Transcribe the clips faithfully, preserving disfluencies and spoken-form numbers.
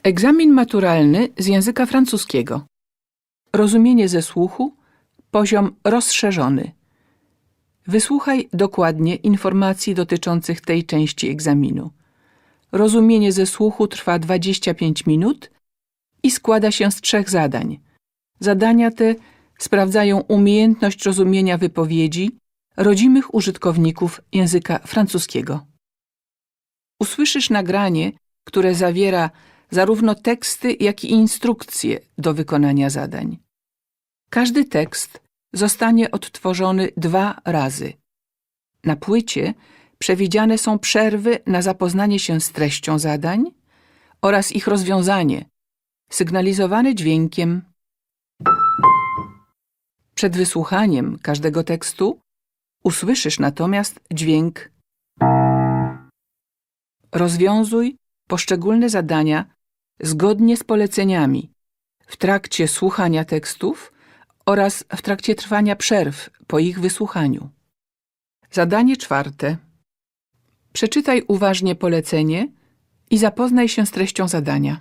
Egzamin maturalny z języka francuskiego. Rozumienie ze słuchu, poziom rozszerzony. Wysłuchaj dokładnie informacji dotyczących tej części egzaminu. Rozumienie ze słuchu trwa dwadzieścia pięć minut i składa się z trzech zadań. Zadania te sprawdzają umiejętność rozumienia wypowiedzi rodzimych użytkowników języka francuskiego. Usłyszysz nagranie, które zawiera zarówno teksty, jak i instrukcje do wykonania zadań. Każdy tekst zostanie odtworzony dwa razy. Na płycie przewidziane są przerwy na zapoznanie się z treścią zadań oraz ich rozwiązanie, sygnalizowane dźwiękiem. Przed wysłuchaniem każdego tekstu usłyszysz natomiast dźwięk. Rozwiązuj poszczególne zadania zgodnie z poleceniami w trakcie słuchania tekstów oraz w trakcie trwania przerw po ich wysłuchaniu. Zadanie czwarte. Przeczytaj uważnie polecenie i zapoznaj się z treścią zadania.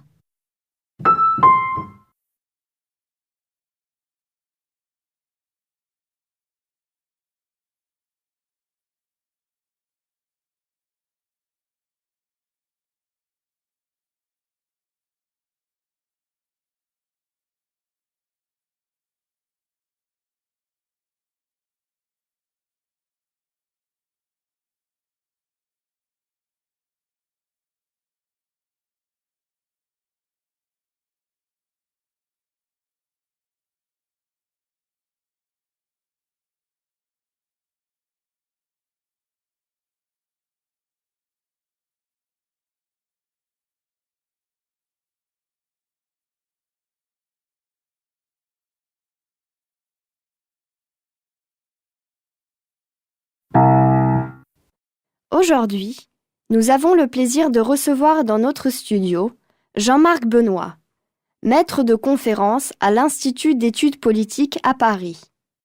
Aujourd'hui, nous avons le plaisir de recevoir dans notre studio Jean-Marc Benoît, maître de conférence à l'Institut d'études politiques à Paris.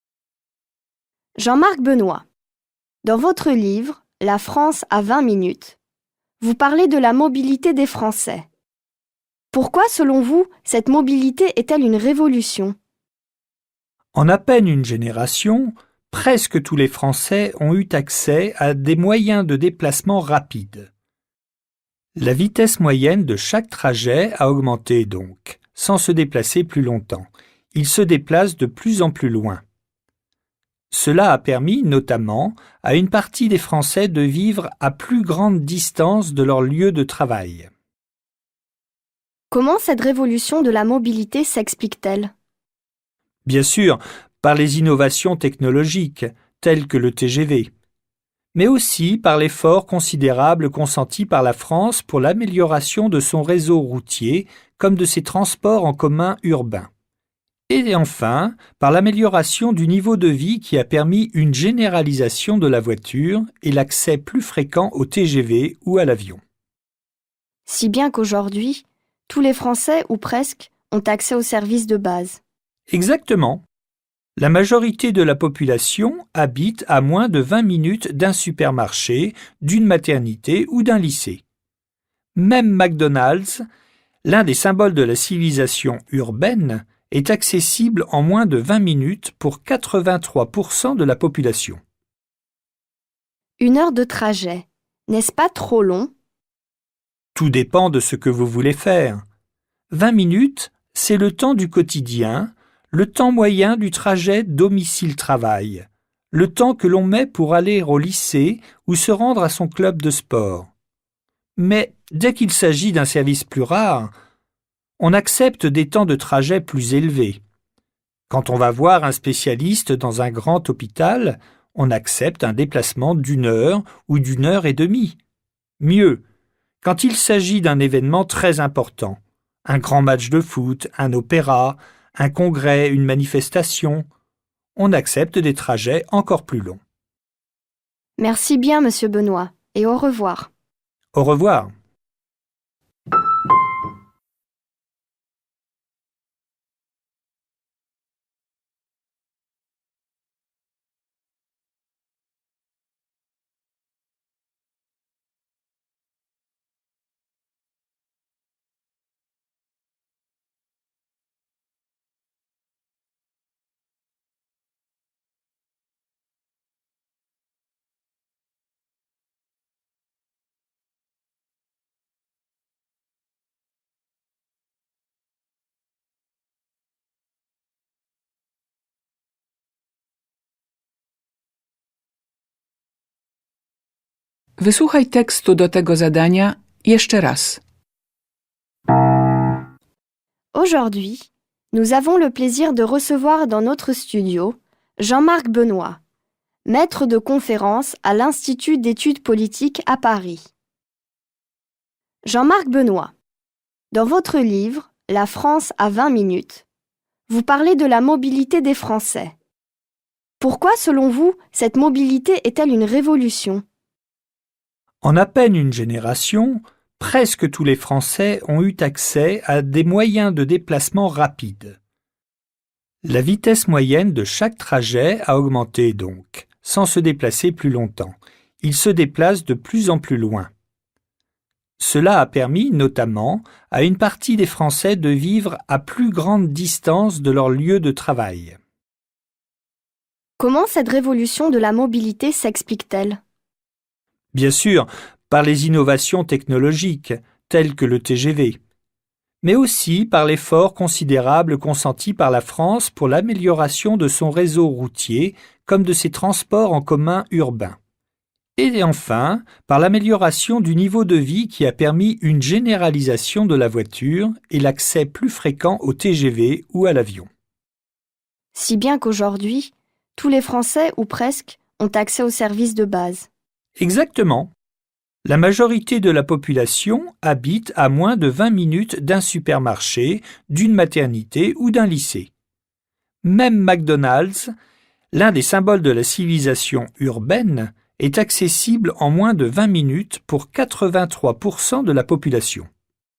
Jean-Marc Benoît, dans votre livre « La France à vingt minutes », vous parlez de la mobilité des Français. Pourquoi, selon vous, cette mobilité est-elle une révolution ? En à peine une génération, presque tous les Français ont eu accès à des moyens de déplacement rapides. La vitesse moyenne de chaque trajet a augmenté donc, sans se déplacer plus longtemps. Ils se déplacent de plus en plus loin. Cela a permis notamment à une partie des Français de vivre à plus grande distance de leur lieu de travail. Comment cette révolution de la mobilité s'explique-t-elle ? Bien sûr, par les innovations technologiques, telles que le T G V, mais aussi par l'effort considérable consenti par la France pour l'amélioration de son réseau routier comme de ses transports en commun urbains. Et enfin, par l'amélioration du niveau de vie qui a permis une généralisation de la voiture et l'accès plus fréquent au T G V ou à l'avion. Si bien qu'aujourd'hui, tous les Français, ou presque, ont accès aux services de base. Exactement. La majorité de la population habite à moins de vingt minutes d'un supermarché, d'une maternité ou d'un lycée. Même McDonald's, l'un des symboles de la civilisation urbaine, est accessible en moins de vingt minutes pour quatre-vingt-trois pour cent de la population. Une heure de trajet, n'est-ce pas trop long ? Tout dépend de ce que vous voulez faire. vingt minutes, c'est le temps du quotidien, le temps moyen du trajet domicile-travail, le temps que l'on met pour aller au lycée ou se rendre à son club de sport. Mais dès qu'il s'agit d'un service plus rare, on accepte des temps de trajet plus élevés. Quand on va voir un spécialiste dans un grand hôpital, on accepte un déplacement d'une heure ou d'une heure et demie. Mieux, quand il s'agit d'un événement très important, un grand match de foot, un opéra, un congrès, une manifestation, on accepte des trajets encore plus longs. Merci bien, Monsieur Benoît, et au revoir. Au revoir. Wysłuchaj tekstu do tego zadania jeszcze raz. Aujourd'hui, nous avons le plaisir de recevoir dans notre studio Jean-Marc Benoît, maître de conférence à l'Institut d'études politiques à Paris. Jean-Marc Benoît, dans votre livre « La France à vingt minutes », vous parlez de la mobilité des Français. Pourquoi, selon vous, cette mobilité est-elle une révolution ? En à peine une génération, presque tous les Français ont eu accès à des moyens de déplacement rapides. La vitesse moyenne de chaque trajet a augmenté donc, sans se déplacer plus longtemps. Ils se déplacent de plus en plus loin. Cela a permis notamment à une partie des Français de vivre à plus grande distance de leur lieu de travail. Comment cette révolution de la mobilité s'explique-t-elle ? Bien sûr, par les innovations technologiques, telles que le T G V, mais aussi par l'effort considérable consenti par la France pour l'amélioration de son réseau routier comme de ses transports en commun urbains. Et enfin, par l'amélioration du niveau de vie qui a permis une généralisation de la voiture et l'accès plus fréquent au T G V ou à l'avion. Si bien qu'aujourd'hui, tous les Français, ou presque, ont accès aux services de base. Exactement. La majorité de la population habite à moins de vingt minutes d'un supermarché, d'une maternité ou d'un lycée. Même McDonald's, l'un des symboles de la civilisation urbaine, est accessible en moins de vingt minutes pour quatre-vingt-trois pour cent de la population.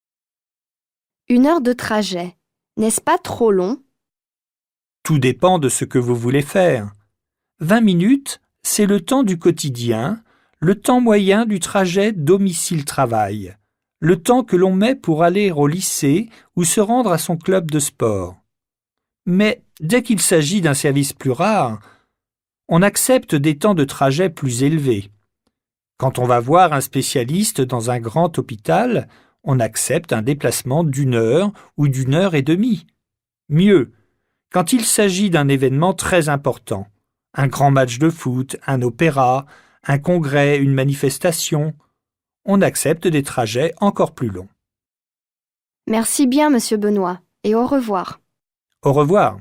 Une heure de trajet, n'est-ce pas trop long ? Tout dépend de ce que vous voulez faire. vingt minutes, c'est le temps du quotidien, le temps moyen du trajet domicile-travail, le temps que l'on met pour aller au lycée ou se rendre à son club de sport. Mais dès qu'il s'agit d'un service plus rare, on accepte des temps de trajet plus élevés. Quand on va voir un spécialiste dans un grand hôpital, on accepte un déplacement d'une heure ou d'une heure et demie. Mieux, quand il s'agit d'un événement très important, un grand match de foot, un opéra, un congrès, une manifestation, on accepte des trajets encore plus longs. Merci bien, Monsieur Benoît, et au revoir. Au revoir.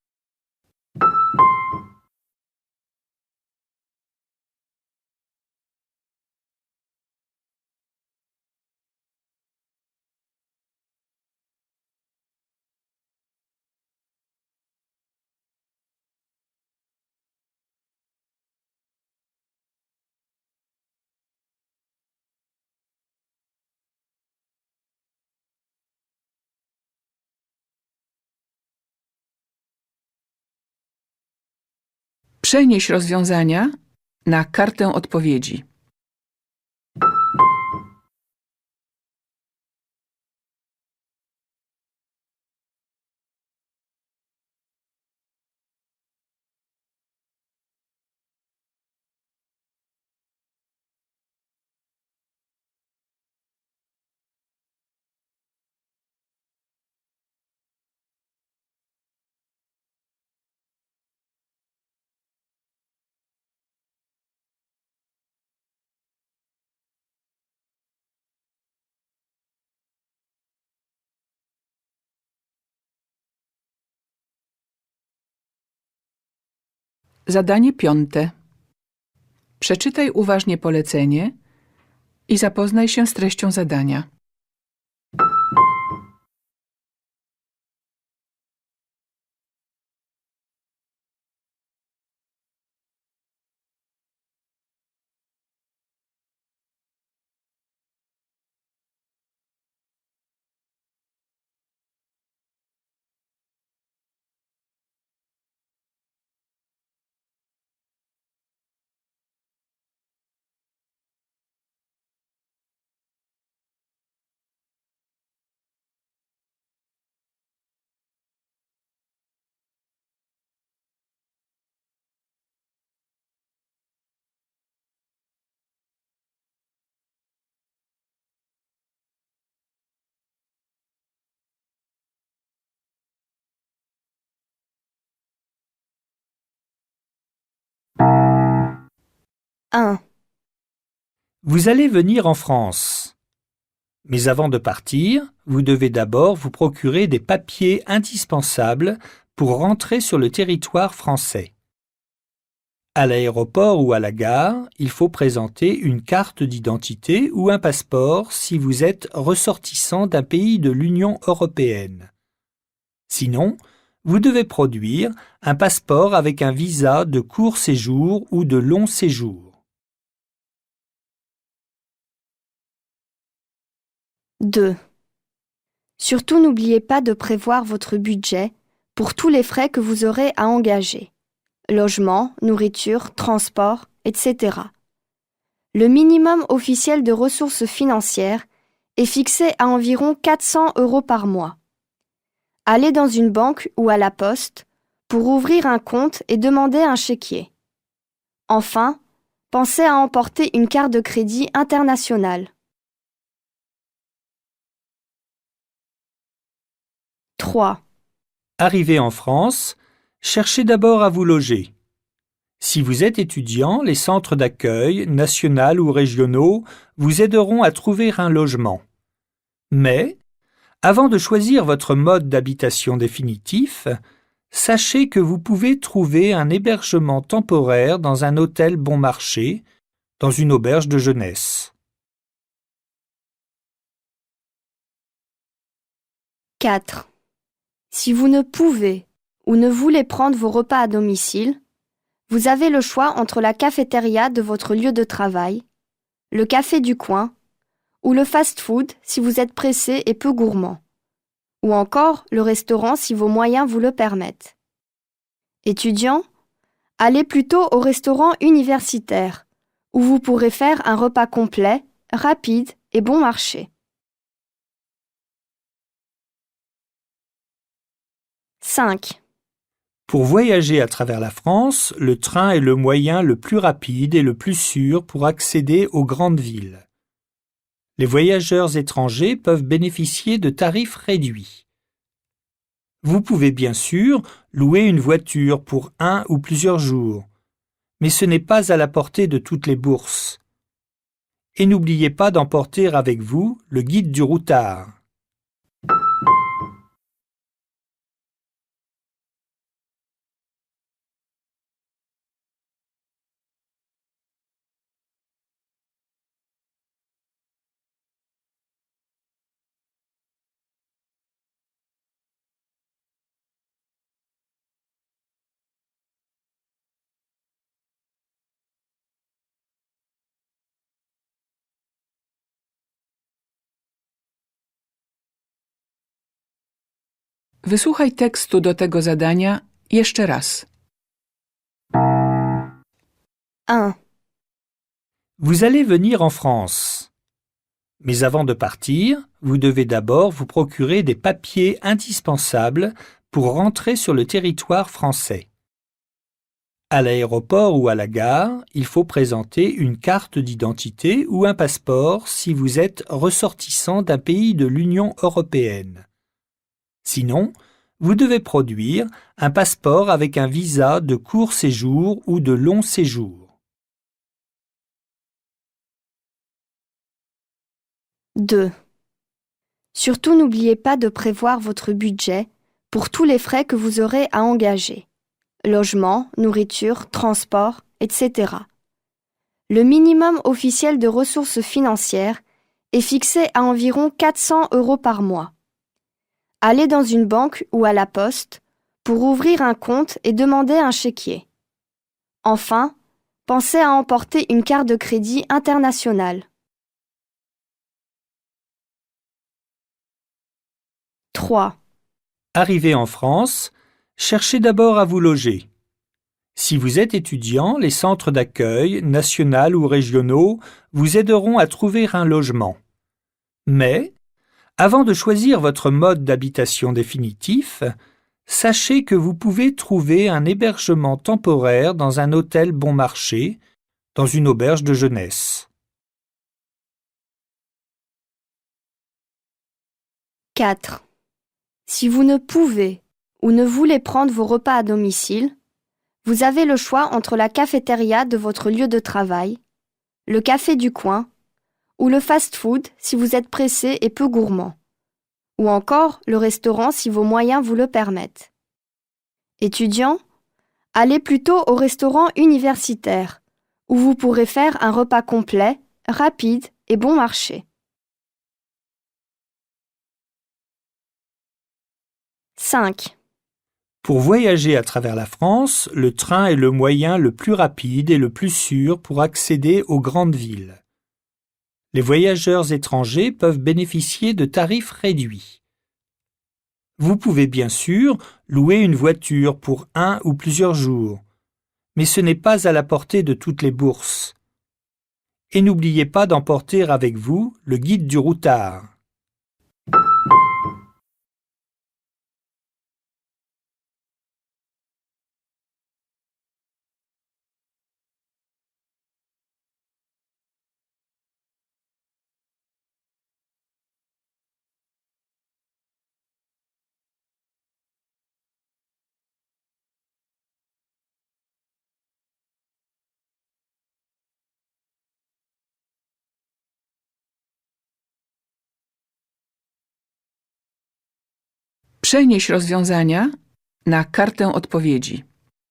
Przenieś rozwiązania na kartę odpowiedzi. Zadanie piąte. Przeczytaj uważnie polecenie i zapoznaj się z treścią zadania. un. Vous allez venir en France. Mais avant de partir, vous devez d'abord vous procurer des papiers indispensables pour rentrer sur le territoire français. À l'aéroport ou à la gare, il faut présenter une carte d'identité ou un passeport si vous êtes ressortissant d'un pays de l'Union européenne. Sinon, vous devez produire un passeport avec un visa de court séjour ou de long séjour. deux. Surtout n'oubliez pas de prévoir votre budget pour tous les frais que vous aurez à engager. Logement, nourriture, transport, et cetera. Le minimum officiel de ressources financières est fixé à environ quatre cents euros par mois. Allez dans une banque ou à la poste pour ouvrir un compte et demander un chéquier. Enfin, pensez à emporter une carte de crédit internationale. trois. Arrivé en France, cherchez d'abord à vous loger. Si vous êtes étudiant, les centres d'accueil, nationaux ou régionaux, vous aideront à trouver un logement. Mais, avant de choisir votre mode d'habitation définitif, sachez que vous pouvez trouver un hébergement temporaire dans un hôtel bon marché, dans une auberge de jeunesse. quatre. Si vous ne pouvez ou ne voulez prendre vos repas à domicile, vous avez le choix entre la cafétéria de votre lieu de travail, le café du coin ou le fast-food si vous êtes pressé et peu gourmand, ou encore le restaurant si vos moyens vous le permettent. Étudiants, allez plutôt au restaurant universitaire, où vous pourrez faire un repas complet, rapide et bon marché. cinq. Pour voyager à travers la France, le train est le moyen le plus rapide et le plus sûr pour accéder aux grandes villes. Les voyageurs étrangers peuvent bénéficier de tarifs réduits. Vous pouvez bien sûr louer une voiture pour un ou plusieurs jours, mais ce n'est pas à la portée de toutes les bourses. Et n'oubliez pas d'emporter avec vous le guide du routard. Wysłuchaj tekstu do tego zadania jeszcze raz. un. Vous allez venir en France. Mais avant de partir, vous devez d'abord vous procurer des papiers indispensables pour rentrer sur le territoire français. À l'aéroport ou à la gare, il faut présenter une carte d'identité ou un passeport si vous êtes ressortissant d'un pays de l'Union européenne. Sinon, vous devez produire un passeport avec un visa de court séjour ou de long séjour. deux. Surtout n'oubliez pas de prévoir votre budget pour tous les frais que vous aurez à engager. Logement, nourriture, transport, et cetera. Le minimum officiel de ressources financières est fixé à environ quatre cents euros par mois. Allez dans une banque ou à la poste pour ouvrir un compte et demander un chéquier. Enfin, pensez à emporter une carte de crédit internationale. trois. Arrivé en France, cherchez d'abord à vous loger. Si vous êtes étudiant, les centres d'accueil, nationaux ou régionaux, vous aideront à trouver un logement. Mais, avant de choisir votre mode d'habitation définitif, sachez que vous pouvez trouver un hébergement temporaire dans un hôtel bon marché, dans une auberge de jeunesse. quatre. Si vous ne pouvez ou ne voulez prendre vos repas à domicile, vous avez le choix entre la cafétéria de votre lieu de travail, le café du coin, ou le fast-food si vous êtes pressé et peu gourmand, ou encore le restaurant si vos moyens vous le permettent. Étudiant, allez plutôt au restaurant universitaire, où vous pourrez faire un repas complet, rapide et bon marché. cinq. Pour voyager à travers la France, le train est le moyen le plus rapide et le plus sûr pour accéder aux grandes villes. Les voyageurs étrangers peuvent bénéficier de tarifs réduits. Vous pouvez bien sûr louer une voiture pour un ou plusieurs jours, mais ce n'est pas à la portée de toutes les bourses. Et n'oubliez pas d'emporter avec vous le guide du routard. Przenieś rozwiązania na kartę odpowiedzi.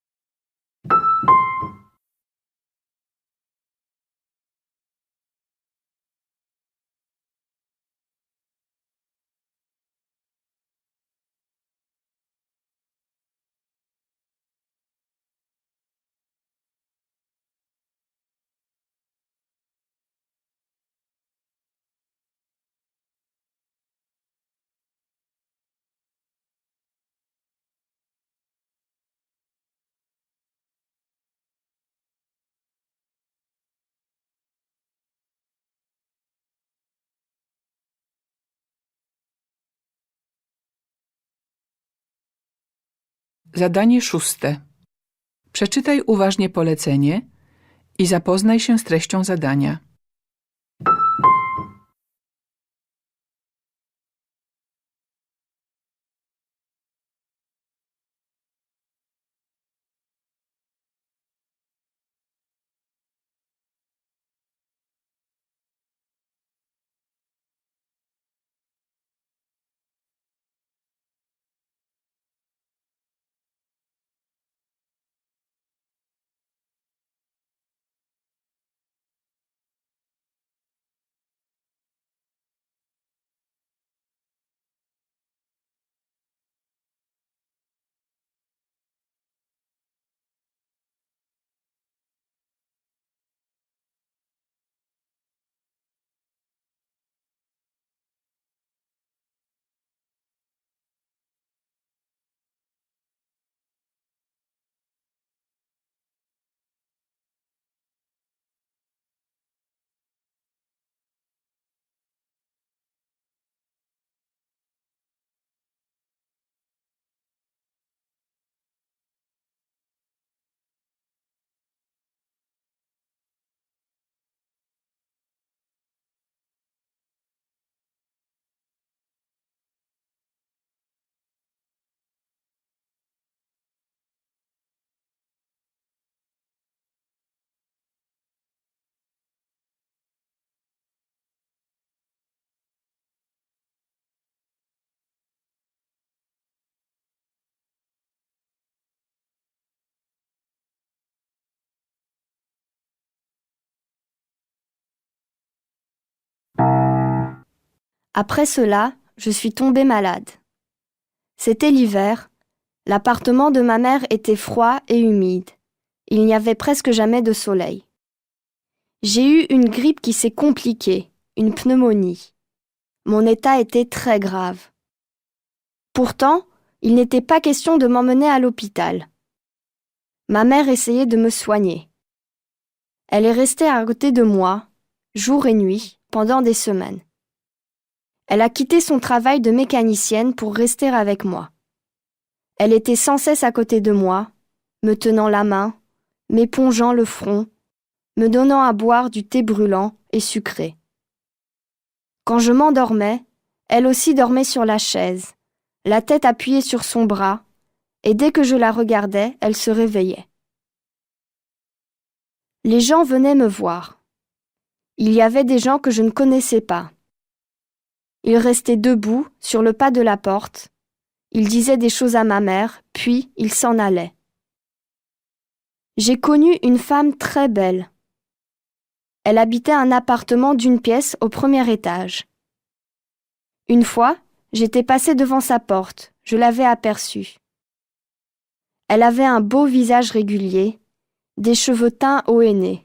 Zadanie szóste. Przeczytaj uważnie polecenie i zapoznaj się z treścią zadania. Après cela, je suis tombée malade. C'était l'hiver, l'appartement de ma mère était froid et humide. Il n'y avait presque jamais de soleil. J'ai eu une grippe qui s'est compliquée, une pneumonie. Mon état était très grave. Pourtant, il n'était pas question de m'emmener à l'hôpital. Ma mère essayait de me soigner. Elle est restée à côté de moi, jour et nuit, pendant des semaines. Elle a quitté son travail de mécanicienne pour rester avec moi. Elle était sans cesse à côté de moi, me tenant la main, m'épongeant le front, me donnant à boire du thé brûlant et sucré. Quand je m'endormais, elle aussi dormait sur la chaise, la tête appuyée sur son bras, et dès que je la regardais, elle se réveillait. Les gens venaient me voir. Il y avait des gens que je ne connaissais pas. Ils restaient debout sur le pas de la porte. Ils disaient des choses à ma mère, puis ils s'en allaient. J'ai connu une femme très belle. Elle habitait un appartement d'une pièce au premier étage. Une fois, j'étais passée devant sa porte, je l'avais aperçue. Elle avait un beau visage régulier, des cheveux teints au henné.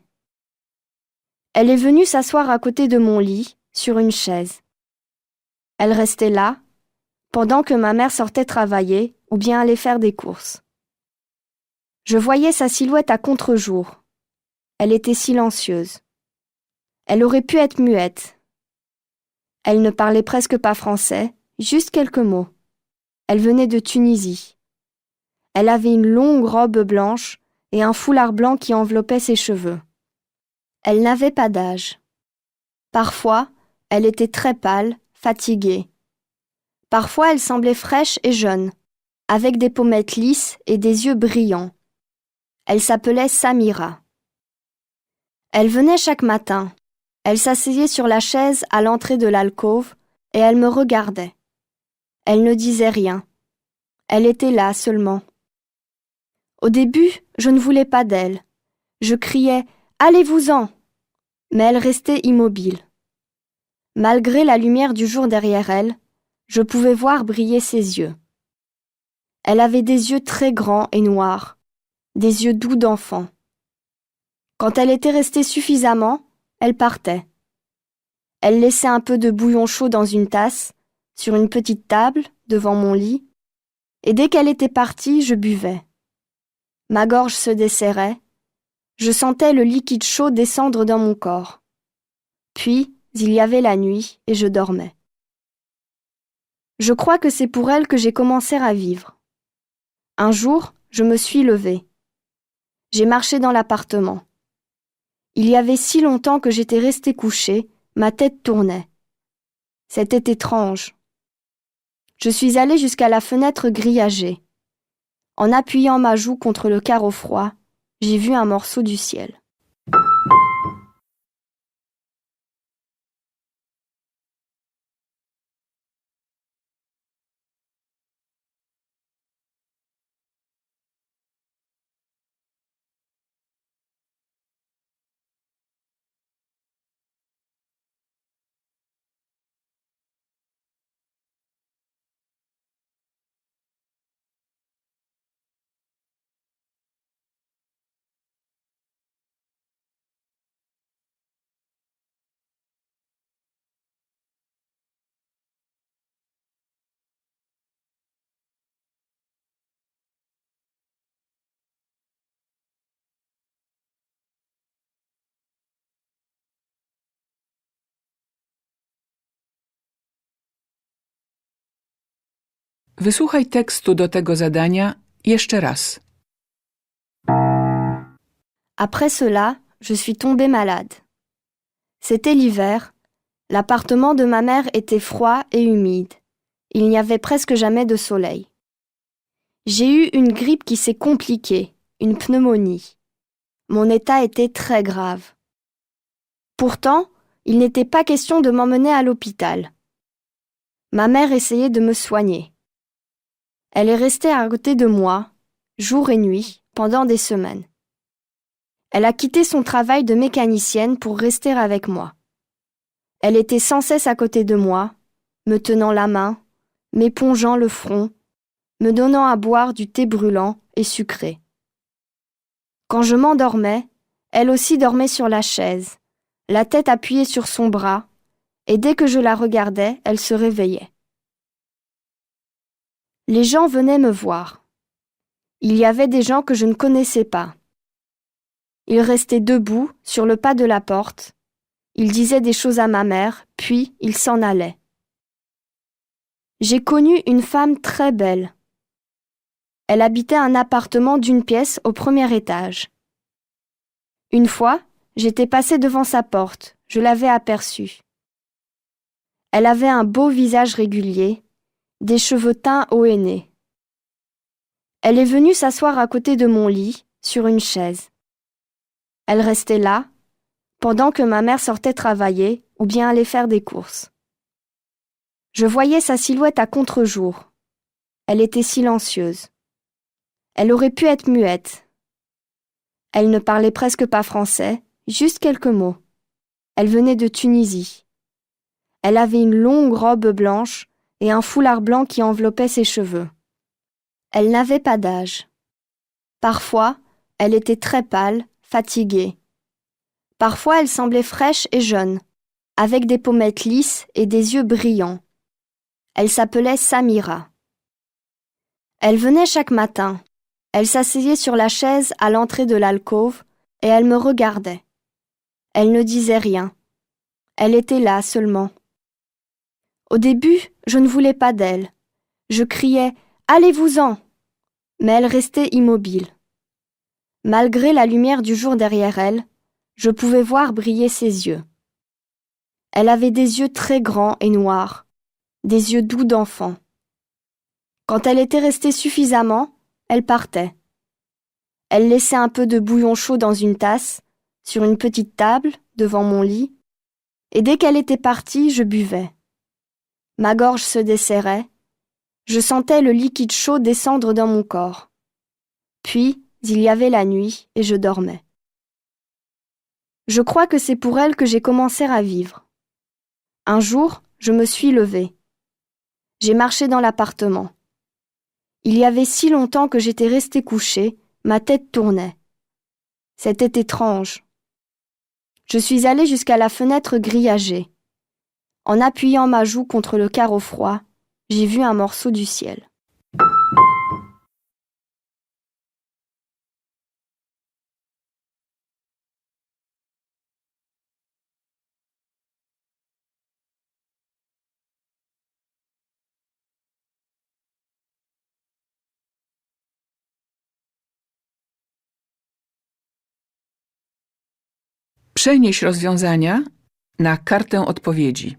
Elle est venue s'asseoir à côté de mon lit, sur une chaise. Elle restait là, pendant que ma mère sortait travailler ou bien allait faire des courses. Je voyais sa silhouette à contre-jour. Elle était silencieuse. Elle aurait pu être muette. Elle ne parlait presque pas français, juste quelques mots. Elle venait de Tunisie. Elle avait une longue robe blanche et un foulard blanc qui enveloppait ses cheveux. Elle n'avait pas d'âge. Parfois, elle était très pâle, fatiguée. Parfois, elle semblait fraîche et jeune, avec des pommettes lisses et des yeux brillants. Elle s'appelait Samira. Elle venait chaque matin. Elle s'asseyait sur la chaise à l'entrée de l'alcôve et elle me regardait. Elle ne disait rien. Elle était là seulement. Au début, je ne voulais pas d'elle. Je criais « Allez-vous-en !» mais elle restait immobile. Malgré la lumière du jour derrière elle, je pouvais voir briller ses yeux. Elle avait des yeux très grands et noirs, des yeux doux d'enfant. Quand elle était restée suffisamment, elle partait. Elle laissait un peu de bouillon chaud dans une tasse, sur une petite table, devant mon lit, et dès qu'elle était partie, je buvais. Ma gorge se desserrait, je sentais le liquide chaud descendre dans mon corps. Puis, il y avait la nuit, et je dormais. Je crois que c'est pour elle que j'ai commencé à vivre. Un jour, je me suis levée. J'ai marché dans l'appartement. Il y avait si longtemps que j'étais restée couchée, ma tête tournait. C'était étrange. Je suis allée jusqu'à la fenêtre grillagée. En appuyant ma joue contre le carreau froid, j'ai vu un morceau du ciel. Wysłuchaj tekstu do tego zadania jeszcze raz. Après cela, je suis tombée malade. C'était l'hiver. L'appartement de ma mère était froid et humide. Il n'y avait presque jamais de soleil. J'ai eu une grippe qui s'est compliquée, une pneumonie. Mon état était très grave. Pourtant, il n'était pas question de m'emmener à l'hôpital. Ma mère essayait de me soigner. Elle est restée à côté de moi, jour et nuit, pendant des semaines. Elle a quitté son travail de mécanicienne pour rester avec moi. Elle était sans cesse à côté de moi, me tenant la main, m'épongeant le front, me donnant à boire du thé brûlant et sucré. Quand je m'endormais, elle aussi dormait sur la chaise, la tête appuyée sur son bras, et dès que je la regardais, elle se réveillait. Les gens venaient me voir. Il y avait des gens que je ne connaissais pas. Ils restaient debout sur le pas de la porte. Ils disaient des choses à ma mère, puis ils s'en allaient. J'ai connu une femme très belle. Elle habitait un appartement d'une pièce au premier étage. Une fois, j'étais passée devant sa porte, je l'avais aperçue. Elle avait un beau visage régulier, des cheveux teints au henné. Elle est venue s'asseoir à côté de mon lit, sur une chaise. Elle restait là, pendant que ma mère sortait travailler ou bien allait faire des courses. Je voyais sa silhouette à contre-jour. Elle était silencieuse. Elle aurait pu être muette. Elle ne parlait presque pas français, juste quelques mots. Elle venait de Tunisie. Elle avait une longue robe blanche et un foulard blanc qui enveloppait ses cheveux. Elle n'avait pas d'âge. Parfois, elle était très pâle, fatiguée. Parfois, elle semblait fraîche et jeune, avec des pommettes lisses et des yeux brillants. Elle s'appelait Samira. Elle venait chaque matin. Elle s'asseyait sur la chaise à l'entrée de l'alcôve et elle me regardait. Elle ne disait rien. Elle était là seulement. Au début, je ne voulais pas d'elle. Je criais « Allez-vous-en !» mais elle restait immobile. Malgré la lumière du jour derrière elle, je pouvais voir briller ses yeux. Elle avait des yeux très grands et noirs, des yeux doux d'enfant. Quand elle était restée suffisamment, elle partait. Elle laissait un peu de bouillon chaud dans une tasse, sur une petite table, devant mon lit, et dès qu'elle était partie, je buvais. Ma gorge se desserrait, je sentais le liquide chaud descendre dans mon corps. Puis, il y avait la nuit et je dormais. Je crois que c'est pour elle que j'ai commencé à vivre. Un jour, je me suis levée. J'ai marché dans l'appartement. Il y avait si longtemps que j'étais restée couchée, ma tête tournait. C'était étrange. Je suis allée jusqu'à la fenêtre grillagée. En appuyant ma joue contre le carreau froid, j'ai vu un morceau du ciel. Przenieś rozwiązania na kartę odpowiedzi.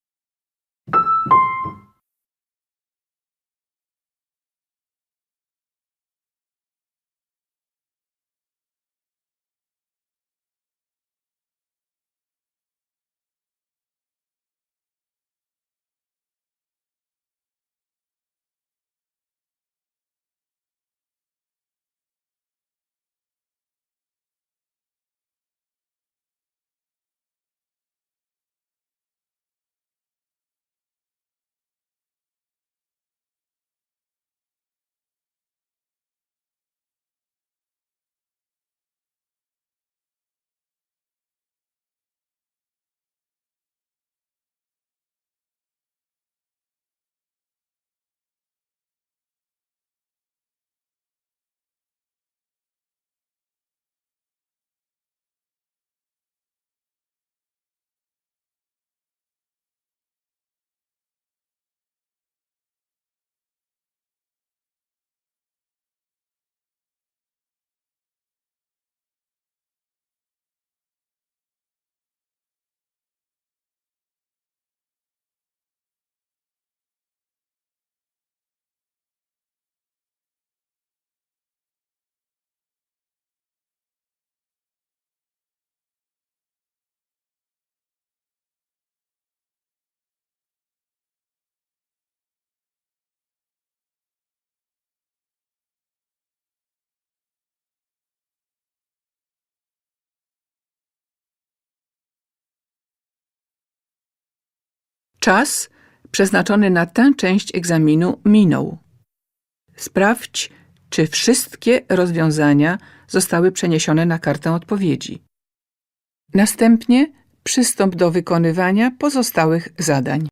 Czas przeznaczony na tę część egzaminu minął. Sprawdź, czy wszystkie rozwiązania zostały przeniesione na kartę odpowiedzi. Następnie przystąp do wykonywania pozostałych zadań.